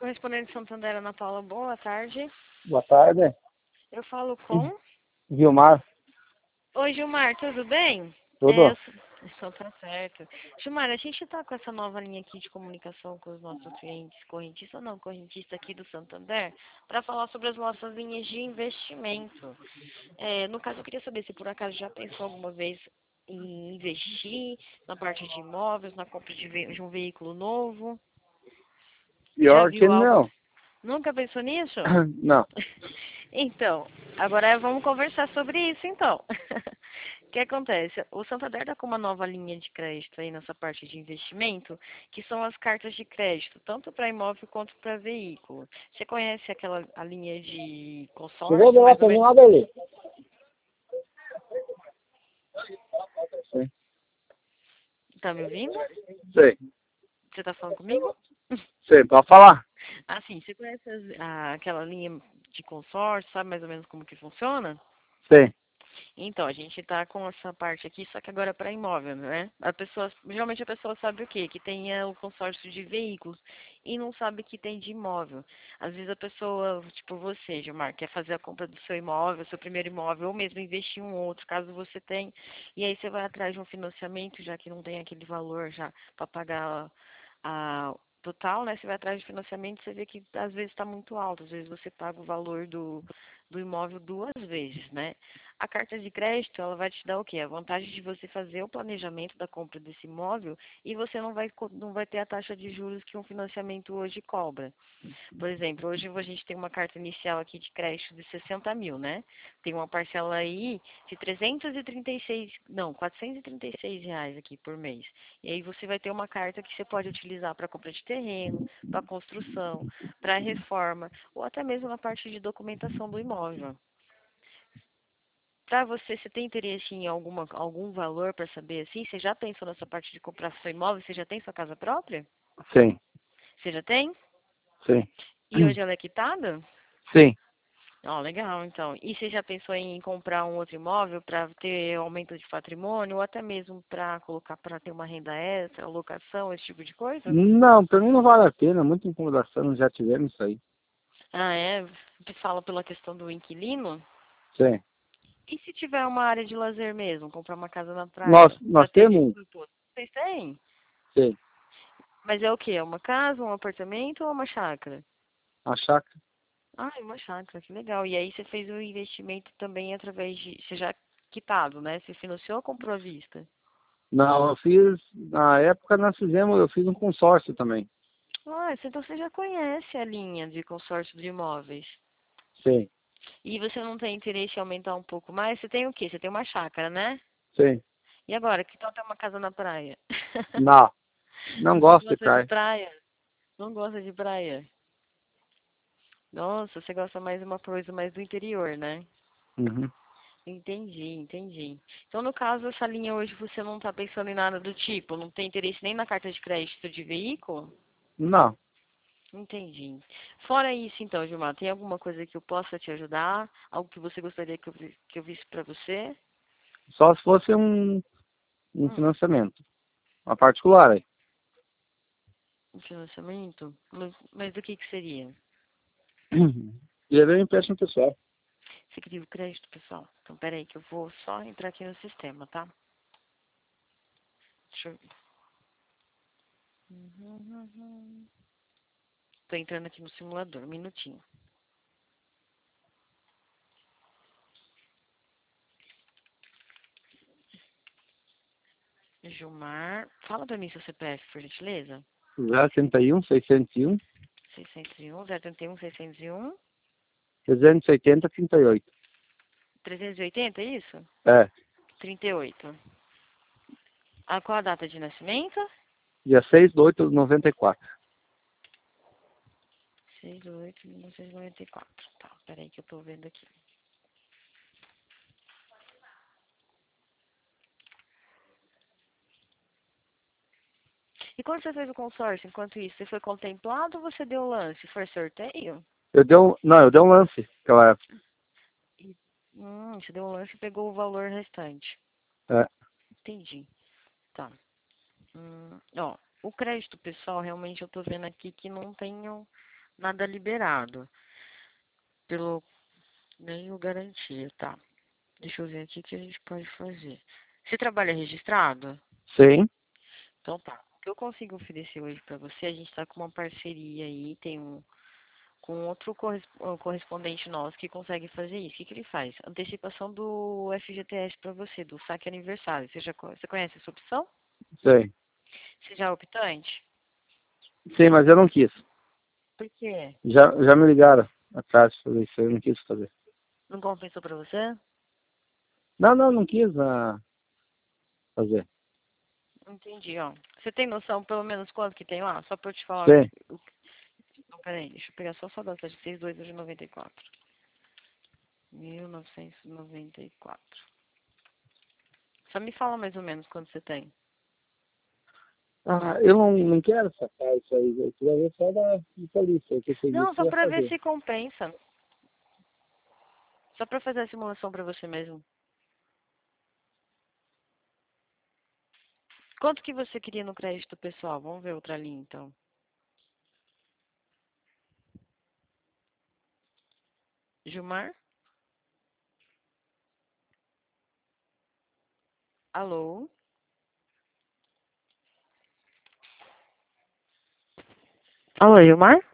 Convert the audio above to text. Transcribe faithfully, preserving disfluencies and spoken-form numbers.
correspondente de Santander, Ana Paula, boa tarde. Boa tarde. Eu falo com... Vilmar, Oi, Gilmar, tudo bem? É, eu tudo? sou... Então tá certo. Gilmar, a gente tá com essa nova linha aqui de comunicação com os nossos clientes, correntista ou não correntista aqui do Santander, para falar sobre as nossas linhas de investimento. É, no caso, eu queria saber se por acaso já pensou alguma vez em investir na parte de imóveis, na compra de, ve- de um veículo novo. Já Pior que viu algo? não. Nunca pensou nisso? Não. Então, agora vamos conversar sobre isso então. O que acontece? O Santander está com uma nova linha de crédito aí nessa parte de investimento, que são as cartas de crédito, tanto para imóvel quanto para veículo. Você conhece aquela a linha de Chegou consórcio, de lá, mais ou tem um menos? lado ali. Sim. Tá me ouvindo? Sei. Você tá falando comigo? Sei, pode falar? Ah, sim. Você conhece as- a- aquela linha de consórcio, sabe mais ou menos como que funciona? Sei. Então, a gente está com essa parte aqui, só que agora para imóvel, né? A pessoa, geralmente a pessoa sabe o quê? Que tem eh, o consórcio de veículos e não sabe que tem de imóvel. Às vezes a pessoa, tipo você, Gilmar, quer fazer a compra do seu imóvel, seu primeiro imóvel, ou mesmo investir em um outro, caso você tenha, e aí você vai atrás de um financiamento, já que não tem aquele valor já para pagar a total, né? Você vai atrás de financiamento, você vê que às vezes está muito alto, às vezes você paga o valor do, do imóvel duas vezes, né? A carta de crédito, ela vai te dar o quê? A vantagem de você fazer o planejamento da compra desse imóvel e você não vai, co- não vai ter a taxa de juros que um financiamento hoje cobra. Por exemplo, hoje a gente tem uma carta inicial aqui de crédito de sessenta mil, né? Tem uma parcela aí de trezentos e trinta e seis, não, quatrocentos e trinta e seis reais aqui por mês. E aí você vai ter uma carta que você pode utilizar para compra de terreno, para construção, para reforma, ou até mesmo na parte de documentação do imóvel. Para você, você tem interesse em alguma, algum valor para saber assim? Você já pensou nessa parte de comprar seu imóvel? Você já tem sua casa própria? Sim. Você já tem? Sim. E hoje ela é quitada? Sim. Ó, legal, então. E você já pensou em comprar um outro imóvel para ter aumento de patrimônio ou até mesmo para colocar para ter uma renda extra, locação, esse tipo de coisa? Não, pra mim não vale a pena. Muita incomodação, já tivemos isso aí. Ah, é? Você fala pela questão do inquilino? Sim. E se tiver uma área de lazer mesmo, comprar uma casa na Nós, praia para nós ter temos esse um. propósito? Vocês têm? Sim. Mas é o quê? É uma casa, um apartamento ou uma chácara? A chácara. Ah, é uma chácara, que legal. E aí você fez o investimento também através de... Você já quitado, né? Você financiou ou comprou à vista? Não, eu fiz, na época nós fizemos, eu fiz um consórcio também. Ah, então você já conhece a linha de consórcio de imóveis. Sim. E você não tem interesse em aumentar um pouco mais? Você tem o quê? Você tem uma chácara, né? Sim. E agora, que tal ter uma casa na praia? Não. Não Não gosto de gosta de praia. praia? Não gosta de praia? Nossa, você gosta mais de uma coisa mais do interior, né? Uhum. Entendi, entendi. Então, no caso, essa linha hoje você não está pensando em nada do tipo? Não tem interesse nem na carta de crédito de veículo? Não. Entendi. Fora isso, então, Gilmar, tem alguma coisa que eu possa te ajudar? Algo que você gostaria que eu, vi- que eu visse para você? Só se fosse um, um Hum, financiamento. Uma particular aí. um financiamento? Mas, mas do que que seria? E é um empréstimo pessoal. Você queria o crédito, pessoal? Então, peraí que eu vou só entrar aqui no sistema, tá? Deixa eu... Uhum. Tô entrando aqui no simulador, um minutinho. Gilmar, fala pra mim seu C P F, por gentileza. zero trinta e um, seiscentos e um, seiscentos e um, zero trinta e um, seiscentos e um, trezentos e oitenta, trinta e oito. trezentos e oitenta, é isso? É. trinta e oito. Ah, qual a data de nascimento? Dia seis de oito de noventa e quatro. seis de oito de mil novecentos e noventa e quatro. Tá, peraí que eu tô vendo aqui. E quando você fez o consórcio, enquanto isso, você foi contemplado ou você deu o lance? Foi sorteio? Eu dei um, não, eu dei um lance naquela época. E, hum, você deu o lance e pegou o valor restante. É. Entendi. Tá. Hum, ó, o crédito pessoal, realmente eu tô vendo aqui que não tenho Nada liberado. Pelo nenhum garantia, tá? Deixa eu ver aqui o que a gente pode fazer. Você trabalha registrado? Sim, Então tá. O que eu consigo oferecer hoje pra você, a gente tá com uma parceria aí, tem um com outro corres- um correspondente nosso que consegue fazer isso. O que, que ele faz? Antecipação do F G T S pra você, do saque aniversário. Você já co- você conhece essa opção? sei. Você já é optante? Sim, mas eu não quis. Por quê? Já, já me ligaram atrás sobre isso, eu não quis fazer. Não compensou pra você? Não, não, não quis ah, fazer. Entendi, ó. Você tem noção pelo menos quanto que tem lá? Só pra eu te falar o Sim. que. O... que- Não, peraí, deixa eu pegar só sua data de seis dois de noventa e quatro. mil novecentos e noventa e quatro. Só me fala mais ou menos quanto você tem. Ah, eu não, não quero sacar isso aí. Eu queria ver só da vitalícia, o que você Não, disse que só ia pra ver fazer. se compensa. Só pra fazer a simulação pra você mesmo. Quanto que você queria no crédito pessoal? Vamos ver outra linha, então. Gilmar? Alô? Alô, Gilmar?